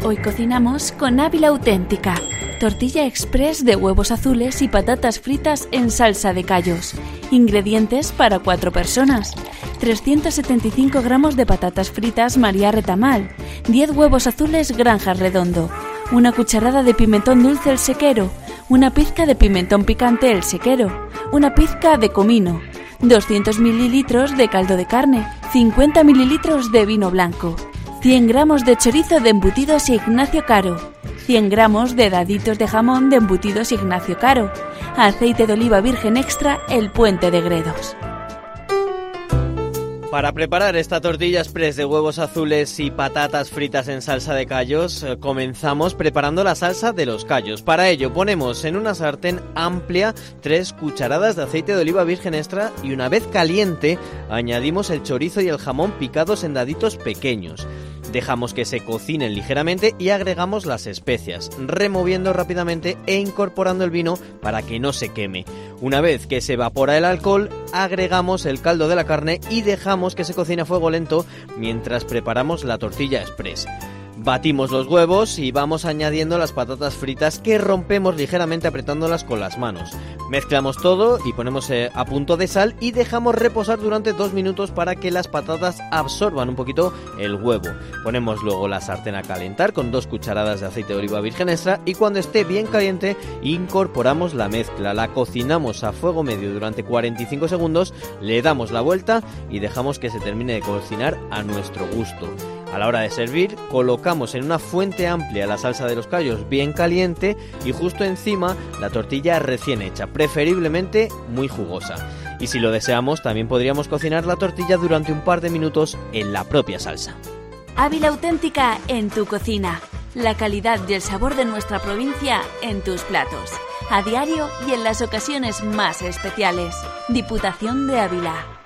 Hoy cocinamos con Ávila Auténtica. Tortilla express de huevos azules y patatas fritas en salsa de callos. Ingredientes para 4 personas. 375 gramos de patatas fritas María Retamal. 10 huevos azules Granja Redondo. Una cucharada de pimentón dulce El Sequero. Una pizca de pimentón picante El Sequero. Una pizca de comino. 200 mililitros de caldo de carne. 50 mililitros de vino blanco. 100 gramos de chorizo de embutidos Ignacio Caro. 100 gramos de daditos de jamón de embutidos Ignacio Caro. Aceite de oliva virgen extra El Puente de Gredos. Para preparar esta tortilla express de huevos azules y patatas fritas en salsa de callos, comenzamos preparando la salsa de los callos. Para ello ponemos en una sartén amplia 3 cucharadas de aceite de oliva virgen extra y una vez caliente añadimos el chorizo y el jamón picados en daditos pequeños. Dejamos que se cocinen ligeramente y agregamos las especias, removiendo rápidamente e incorporando el vino para que no se queme. Una vez que se evapora el alcohol, agregamos el caldo de la carne y dejamos que se cocine a fuego lento mientras preparamos la tortilla express. Batimos los huevos y vamos añadiendo las patatas fritas que rompemos ligeramente apretándolas con las manos. Mezclamos todo y ponemos a punto de sal y dejamos reposar durante 2 minutos para que las patatas absorban un poquito el huevo. Ponemos luego la sartén a calentar con 2 cucharadas de aceite de oliva virgen extra y cuando esté bien caliente incorporamos la mezcla. La cocinamos a fuego medio durante 45 segundos, le damos la vuelta y dejamos que se termine de cocinar a nuestro gusto. A la hora de servir, colocamos en una fuente amplia la salsa de los callos bien caliente y justo encima la tortilla recién hecha, preferiblemente muy jugosa. Y si lo deseamos, también podríamos cocinar la tortilla durante un par de minutos en la propia salsa. Ávila Auténtica en tu cocina. La calidad y el sabor de nuestra provincia en tus platos. A diario y en las ocasiones más especiales. Diputación de Ávila.